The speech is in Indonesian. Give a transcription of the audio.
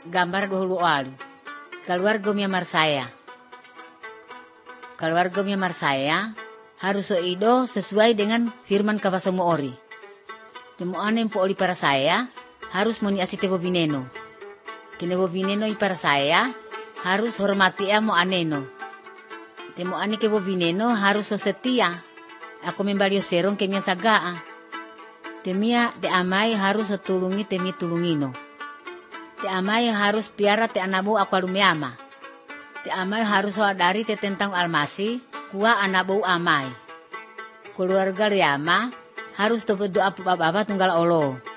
gambar dahulu alu. Keluarga miamar saya. Keluarga miamar saya harus ido sesuai dengan firman kapasamu ori. Temu anem po oli para saya harus moniasi tebo bineno. Kene bo bineno para saya harus hormati mo aneno. Temu ane ke bo bineno harus setia. Aku membalio serong ke mia sagaa. Temia te amai harus tulungi temi tulungino. Te amai harus piara te anabu aku alumeama. Te amai harus dari te tentang almasi kuah anabu amai. Keluarga riama harus doa baba tunggal olo.